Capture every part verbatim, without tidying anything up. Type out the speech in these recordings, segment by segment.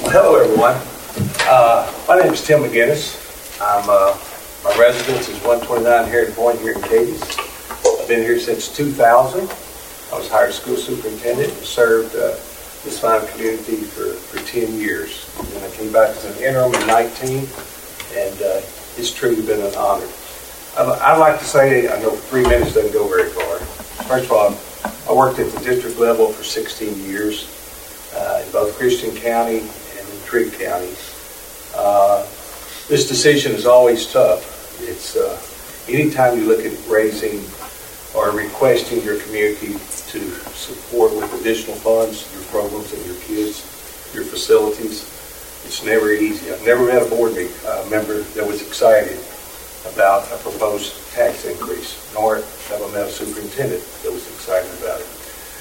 Hello, everyone. Uh, my name is Tim McGinnis. I'm, uh, my residence is one twenty-nine Herring Point here in Cadiz. I've been here since two thousand. I was hired school superintendent and served uh, this fine community for, for ten years. And I came back as an interim in nineteen, and uh, it's truly been an honor. I'd, I'd like to say, I know three minutes doesn't go very far. First of all, I worked at the district level for sixteen years uh, in both Christian County and in Trigg counties. Uh, this decision is always tough. It's uh, anytime you look at raising or requesting your community to support with additional funds your programs and your kids, your facilities, it's never easy. I've never had a board meeting, uh, member that was excited about a proposed tax increase, nor have I met a superintendent that was excited about it.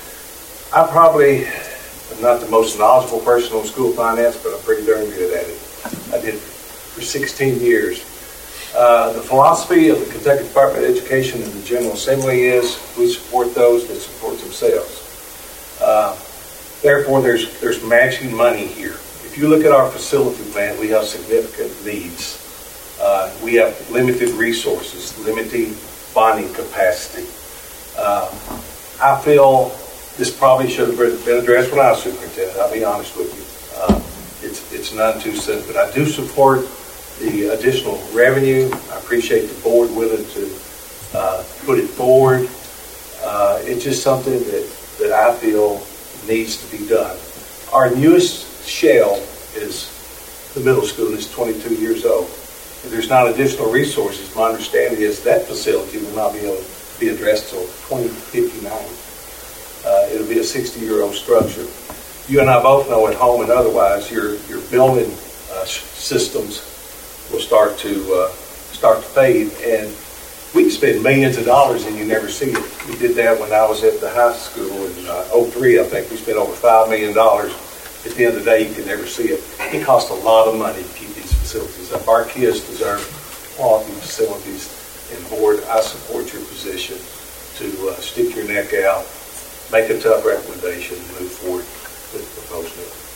I probably am not the most knowledgeable person on school finance, but I'm pretty darn good at it. I did for sixteen years. Uh, the philosophy of the Kentucky Department of Education and the General Assembly is we support those that support themselves. Uh, therefore, there's there's matching money here. If you look at our facility plan, we have significant needs. Uh, we have limited resources, limited bonding capacity. Uh, I feel this probably should have been addressed when I was superintendent. I'll be honest with you. Uh, it's it's none too soon, but I do support the additional revenue. I appreciate the board willing to uh, put it forward. Uh, it's just something that, that I feel needs to be done. Our newest shell is the middle school. It's twenty-two years old. If there's not additional resources, my understanding is that facility will not be able to be addressed until twenty fifty-nine. Uh, it'll be a sixty-year-old structure. You and I both know at home and otherwise, your your building uh, systems will start to uh, start to fade, and we can spend millions of dollars and you never see it. We did that when I was at the high school in uh, oh three. I think we spent over five million dollars. At the end of the day, you can never see it. It costs a lot of money to keep these facilities up. Our kids deserve quality facilities, and board, I support your position to uh, stick your neck out, make a tough recommendation, and move forward with the proposal.